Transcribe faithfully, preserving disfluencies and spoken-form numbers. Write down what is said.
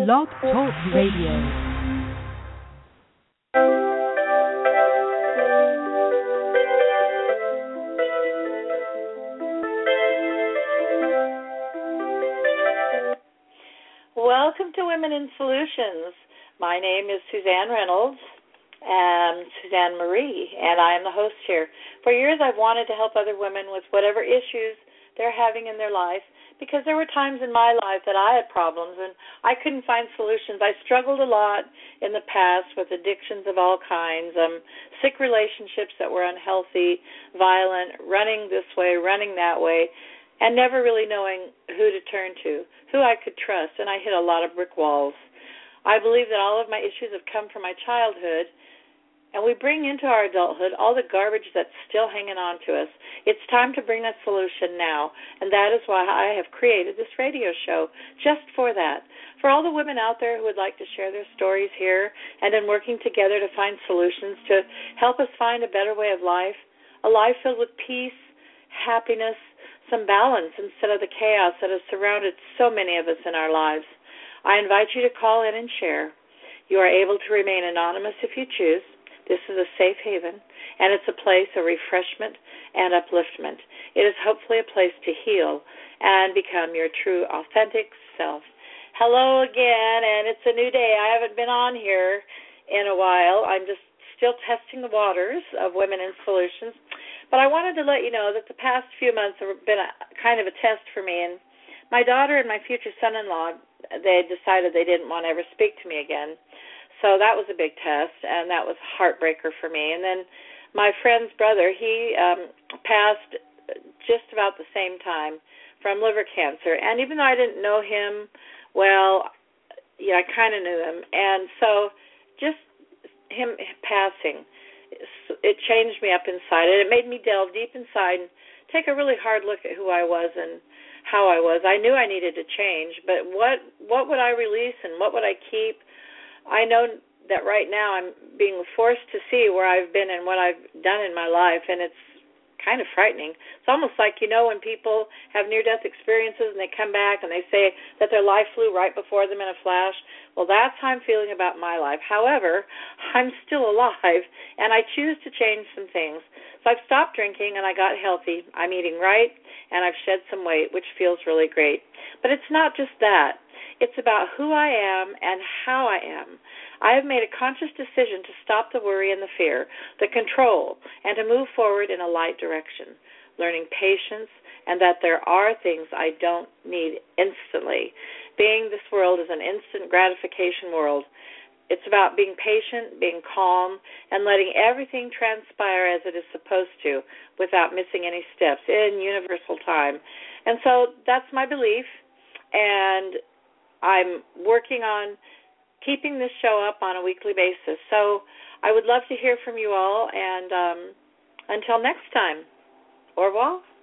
Blog Talk Radio. Welcome to Women in Solutions. My name is Suzanne Reynolds, and Suzanne Marie, and I am the host here. For years I've wanted to help other women with whatever issues they're having in their life, because there were times in my life that I had problems and I couldn't find solutions. I struggled a lot in the past with addictions of all kinds, um, sick relationships that were unhealthy, violent, running this way, running that way, and never really knowing who to turn to, who I could trust, and I hit a lot of brick walls. I believe that all of my issues have come from my childhood, and we bring into our adulthood all the garbage that's still hanging on to us. It's time to bring that solution now, and that is why I have created this radio show, just for that. For all the women out there who would like to share their stories here and in working together to find solutions to help us find a better way of life, a life filled with peace, happiness, some balance instead of the chaos that has surrounded so many of us in our lives. I invite you to call in and share. You are able to remain anonymous if you choose. This is a safe haven, and it's a place of refreshment and upliftment. It is hopefully a place to heal and become your true, authentic self. Hello again, and it's a new day. I haven't been on here in a while. I'm just still testing the waters of Women in Solutions. But I wanted to let you know that the past few months have been a, kind of a test for me, and my daughter and my future son-in-law, they decided they didn't want to ever speak to me again. So that was a big test, and that was a heartbreaker for me. And then my friend's brother, he um, passed just about the same time from liver cancer. And even though I didn't know him well, yeah, I kind of knew him. And so just him passing, it changed me up inside. And it made me delve deep inside and take a really hard look at who I was and how I was. I knew I needed to change, but what what would I release and what would I keep? I know that right now I'm being forced to see where I've been and what I've done in my life, and it's kind of frightening. It's almost like, you know, when people have near-death experiences and they come back and they say that their life flew right before them in a flash. Well, that's how I'm feeling about my life. However, I'm still alive, and I choose to change some things. So I've stopped drinking, and I got healthy. I'm eating right, and I've shed some weight, which feels really great. But it's not just that. It's about who I am and how I am. I have made a conscious decision to stop the worry and the fear, the control, and to move forward in a light direction, learning patience and that there are things I don't need instantly. Being this world is an instant gratification world. It's about being patient, being calm, and letting everything transpire as it is supposed to without missing any steps in universal time. And so that's my belief, and I'm working on keeping this show up on a weekly basis. So I would love to hear from you all, and um, until next time, au revoir.